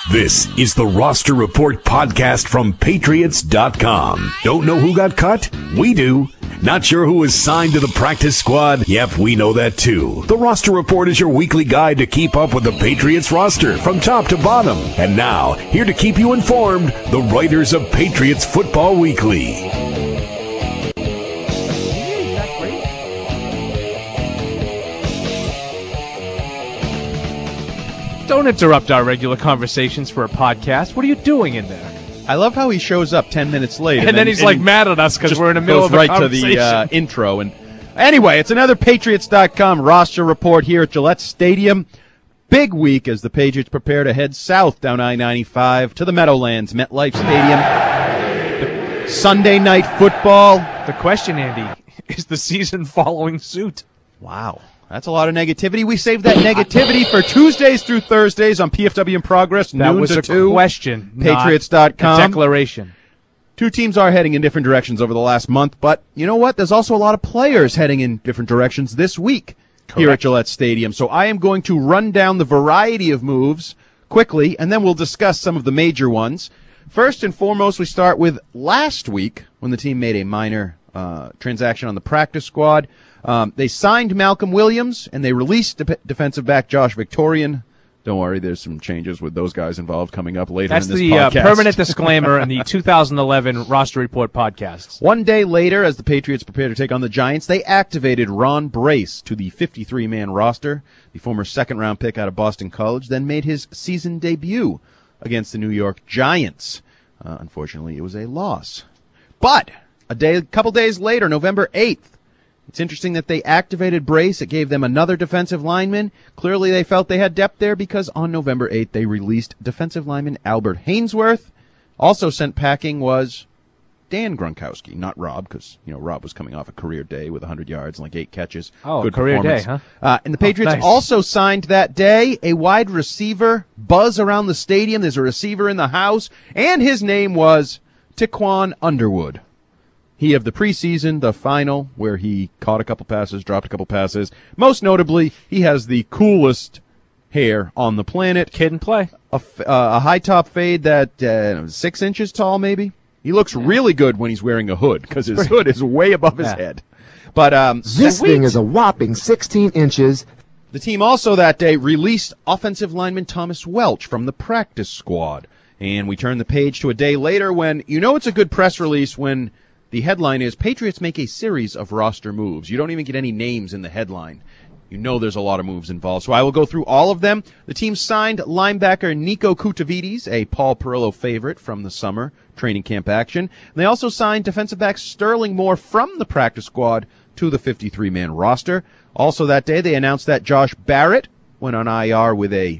This is the Roster Report podcast from Patriots.com. Don't know who got cut? We do. Not sure who was signed to the practice squad? Yep, we know that too. The Roster Report is your weekly guide to keep up with the Patriots roster from top to bottom. And now, here to keep you informed, the writers of Patriots Football Weekly. Don't interrupt our regular conversations for a podcast. What are you doing in there? I love how he shows up 10 minutes late. And then he's like mad at us because we're in the middle of a conversation. Goes right to the intro. And anyway, it's another Patriots.com roster report here at Gillette Stadium. Big week as the Patriots prepare to head south down I-95 to the Meadowlands, MetLife Stadium. Sunday night football. The question, Andy, is the season following suit? Wow. That's a lot of negativity. We saved that negativity for Tuesdays through Thursdays on PFW in Progress, that noon was to a 2. Question, Patriots.com. not a declaration. Two teams are heading in different directions over the last month, but you know what? There's also a lot of players heading in different directions this week here at Gillette Stadium. So I am going to run down the variety of moves quickly, and then we'll discuss some of the major ones. First and foremost, we start with last week when the team made a minor transaction on the practice squad. They signed Malcolm Williams, and they released defensive back Josh Victorian. Don't worry, there's some changes with those guys involved coming up later in this podcast. That's the permanent disclaimer in the 2011 Roster Report podcasts. One day later, as the Patriots prepare to take on the Giants, they activated Ron Brace to the 53-man roster. The former second-round pick out of Boston College then made his season debut against the New York Giants. Unfortunately, it was a loss. But a couple days later, November 8th, it's interesting that they activated Brace. It gave them another defensive lineman. Clearly they felt they had depth there because on November 8th they released defensive lineman Albert Hainsworth. Also sent packing was Dan Gronkowski, not Rob, because Rob was coming off a career day with 100 yards and like 8 catches. Oh, good career day, performance. huh? And the Patriots nice. also signed that day a wide receiver. Buzz around the stadium. There's a receiver in the house, and his name was Tiquan Underwood. He of the preseason, the final, where he caught a couple passes, dropped a couple passes. Most notably, he has the coolest hair on the planet. Kid and play. A high top fade that 6 inches tall, maybe. He looks really good when he's wearing a hood because his hood is way above his head. But this thing is a whopping 16 inches. The team also that day released offensive lineman Thomas Welch from the practice squad. And we turn the page to a day later when it's a good press release when the headline is, Patriots make a series of roster moves. You don't even get any names in the headline. There's a lot of moves involved. So I will go through all of them. The team signed linebacker Nico Kutavides, a Paul Perillo favorite from the summer training camp action. And they also signed defensive back Sterling Moore from the practice squad to the 53-man roster. Also that day, they announced that Josh Barrett went on IR with a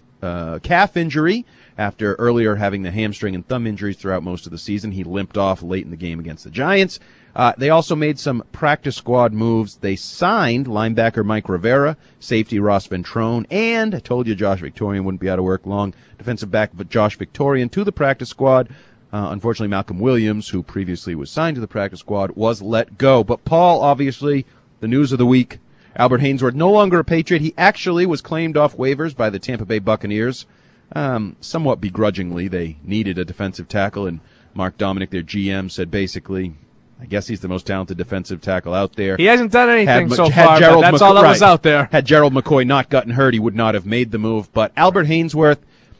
calf injury. After earlier having the hamstring and thumb injuries throughout most of the season, he limped off late in the game against the Giants. They also made some practice squad moves. They signed linebacker Mike Rivera, safety Ross Ventrone, and I told you Josh Victorian wouldn't be out of work long. Defensive back Josh Victorian to the practice squad. Unfortunately, Malcolm Williams, who previously was signed to the practice squad, was let go. But Paul, obviously, the news of the week, Albert Hainsworth, no longer a Patriot. He actually was claimed off waivers by the Tampa Bay Buccaneers. Somewhat begrudgingly. They needed a defensive tackle, and Mark Dominic, their GM, said basically, I guess he's the most talented defensive tackle out there. He hasn't done anything so far, but that's all that was out there. Had Gerald McCoy not gotten hurt, he would not have made the move. But Albert Hainsworth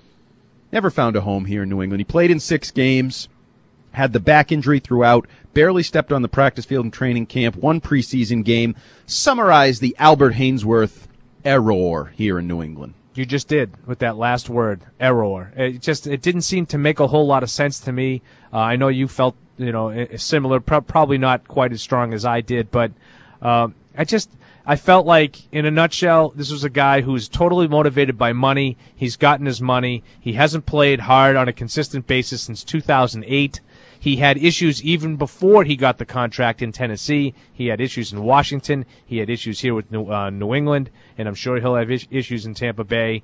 never found a home here in New England. He played in 6 games, had the back injury throughout, barely stepped on the practice field in training camp, 1 preseason game. Summarize the Albert Hainsworth error here in New England. You just did with that last word, error. It didn't seem to make a whole lot of sense to me. I know you felt, similar, probably not quite as strong as I did, but I felt like, in a nutshell, this was a guy who's totally motivated by money. He's gotten his money. He hasn't played hard on a consistent basis since 2008. He had issues even before he got the contract in Tennessee. He had issues in Washington. He had issues here with New England, and I'm sure he'll have issues in Tampa Bay.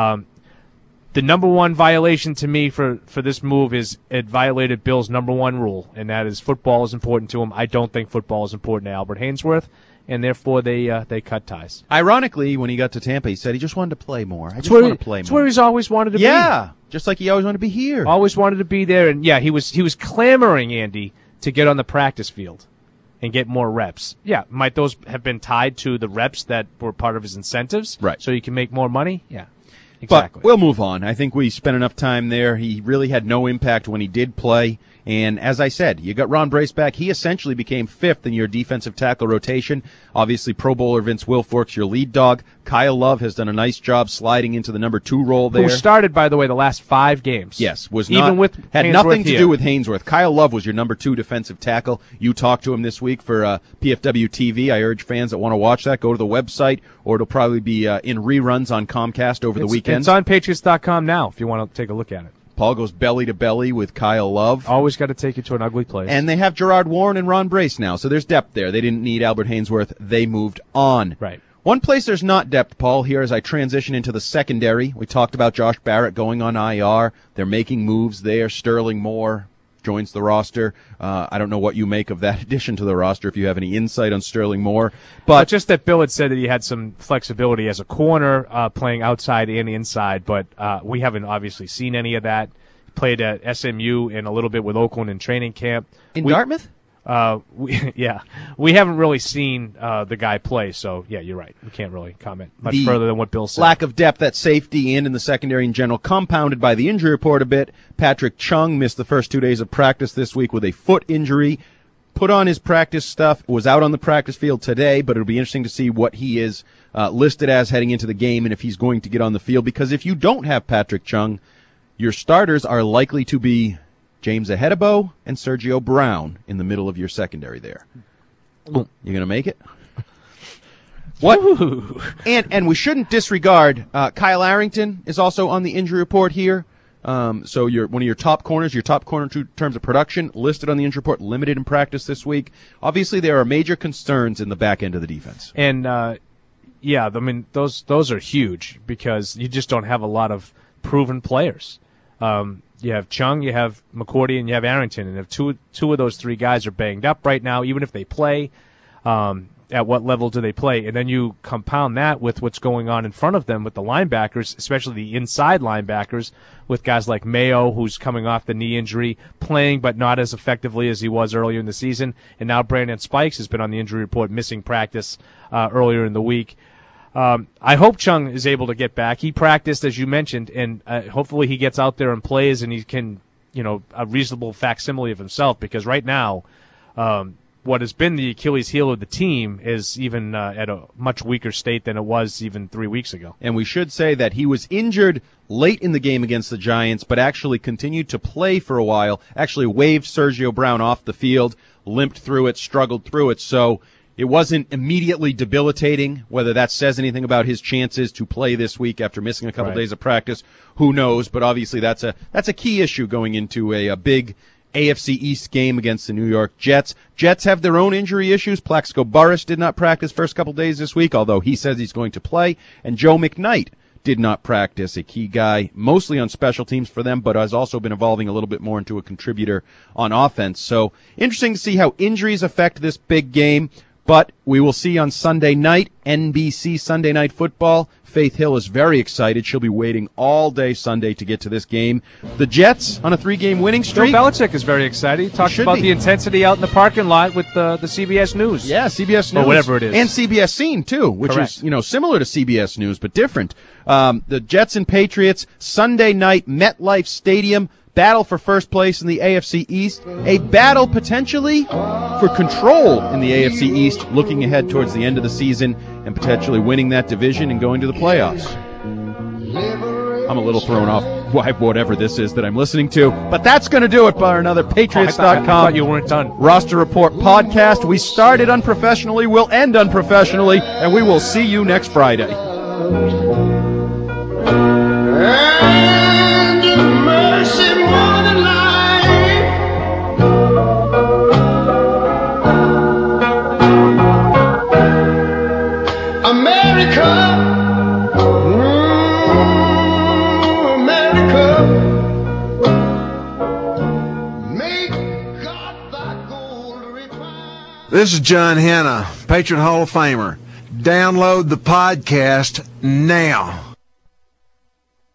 The number one violation to me for this move is it violated Bill's number one rule, and that is football is important to him. I don't think football is important to Albert Hainsworth, and therefore they cut ties. Ironically, when he got to Tampa, he said he just wanted to play more. I just want to play more. That's where he's always wanted to be. Yeah, just like he always wanted to be here. Always wanted to be there, and he was clamoring, Andy, to get on the practice field and get more reps. Yeah, might those have been tied to the reps that were part of his incentives? Right. So you can make more money? Yeah, exactly. But we'll move on. I think we spent enough time there. He really had no impact when he did play. And as I said, you got Ron Brace back. He essentially became fifth in your defensive tackle rotation. Obviously, Pro Bowler Vince Wilfork's your lead dog. Kyle Love has done a nice job sliding into the number 2 role there. Who started, by the way, the last 5 games. Yes, had nothing to do with Hainsworth. Kyle Love was your number 2 defensive tackle. You talked to him this week for PFW TV. I urge fans that want to watch that, go to the website, or it'll probably be in reruns on Comcast over the weekend. It's on Patriots.com now if you want to take a look at it. Paul goes belly to belly with Kyle Love. Always got to take you to an ugly place. And they have Gerard Warren and Ron Brace now, so there's depth there. They didn't need Albert Hainsworth. They moved on. Right. One place there's not depth, Paul, here as I transition into the secondary. We talked about Josh Barrett going on IR. They're making moves there. Sterling Moore joins the roster. I don't know what you make of that addition to the roster, if you have any insight on Sterling Moore. But just that Bill had said that he had some flexibility as a corner, playing outside and inside, but we haven't obviously seen any of that. Played at SMU and a little bit with Oakland in training camp. Dartmouth? We haven't really seen the guy play, so yeah, you're right. We can't really comment much further than what Bill said. Lack of depth at safety and in the secondary in general, compounded by the injury report a bit. Patrick Chung missed the first 2 days of practice this week with a foot injury. Put on his practice stuff, was out on the practice field today, but it'll be interesting to see what he is listed as heading into the game and if he's going to get on the field, because if you don't have Patrick Chung, your starters are likely to be James Ahedebo and Sergio Brown in the middle of your secondary there. You going to make it? What? And we shouldn't disregard Kyle Arrington is also on the injury report here. So one of your top corners in terms of production, listed on the injury report, limited in practice this week. Obviously, there are major concerns in the back end of the defense. And I mean those are huge because you just don't have a lot of proven players. You have Chung, you have McCourty, and you have Arrington, and if two of those 3 guys are banged up right now, even if they play, at what level do they play? And then you compound that with what's going on in front of them with the linebackers, especially the inside linebackers, with guys like Mayo, who's coming off the knee injury, playing but not as effectively as he was earlier in the season, and now Brandon Spikes has been on the injury report, missing practice earlier in the week. I hope Chung is able to get back. He practiced, as you mentioned, and hopefully he gets out there and plays and he can, a reasonable facsimile of himself, because right now, what has been the Achilles heel of the team is even at a much weaker state than it was even 3 weeks ago. And we should say that he was injured late in the game against the Giants, but actually continued to play for a while, actually waved Sergio Brown off the field, limped through it, struggled through it, so it wasn't immediately debilitating. Whether that says anything about his chances to play this week after missing a couple days of practice, who knows? But obviously that's a key issue going into a big AFC East game against the New York Jets. Jets have their own injury issues. Plaxico Burress did not practice first couple days this week, although he says he's going to play. And Joe McKnight did not practice, a key guy mostly on special teams for them, but has also been evolving a little bit more into a contributor on offense. So interesting to see how injuries affect this big game. But we will see on Sunday night, NBC Sunday Night Football. Faith Hill is very excited. She'll be waiting all day Sunday to get to this game. The Jets on a 3-game winning streak. Bill Belichick is very excited. He talked about the intensity out in the parking lot with the CBS News. Yeah, CBS News. Or whatever it is. And CBS Scene, too, which is, similar to CBS News, but different. The Jets and Patriots, Sunday night, MetLife Stadium. Battle for first place in the AFC East. A battle potentially for control in the AFC East, looking ahead towards the end of the season and potentially winning that division and going to the playoffs. I'm a little thrown off by whatever this is that I'm listening to, but that's going to do it for another Patriots.com I thought you weren't done. Roster Report podcast. We started unprofessionally, we'll end unprofessionally, and we will see you next Friday. This is John Hanna, Patriot Hall of Famer. Download the podcast now.